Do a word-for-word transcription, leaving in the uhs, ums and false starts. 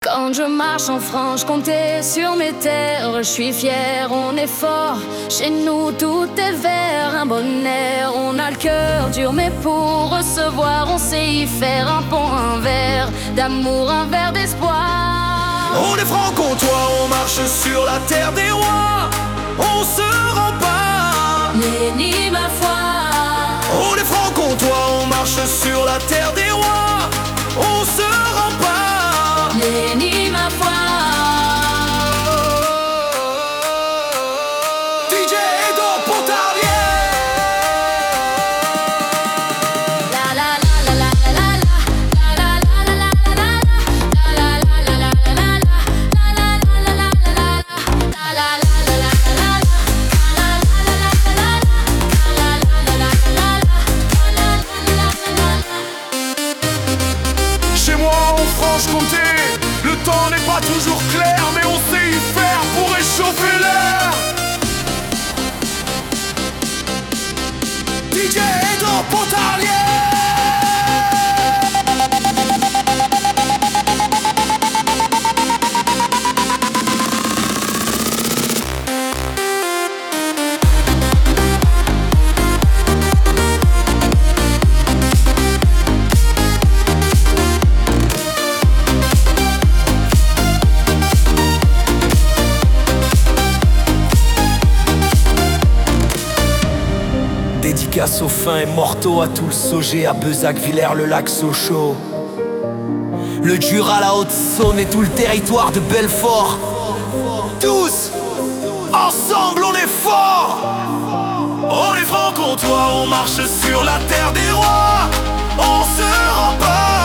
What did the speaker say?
Quand je marche en Franche-Comté sur mes terres, je suis fier, on est fort. Chez nous tout est vert, un bon air. On a le cœur dur mais pour recevoir on sait y faire. Un pont, un verre d'amour, un verre d'espoir. On est franc-comtois, on marche sur la terre des rois. On se rend pas, ni ma foi. on est franc-comtois, on marche sur la terre des rois. On se rend pas, ni ma foi. D J Edo Pontarlier. La la la la la la la la la la la la la la la la la Chez moi en Franche-Comté, le temps n'est pas toujours clair, mais on sait y faire pour réchauffer l'air. D J Edo Pontarlier. Dédicace aux fins et mortaux, à tout le Sogé, à Bezac, Villers, le lac Sochaux, le Jura, la Haute-Saône et tout le territoire de Belfort. Tous, ensemble on est forts. On est franc-comtois, on marche sur la terre des rois. On se rend pas,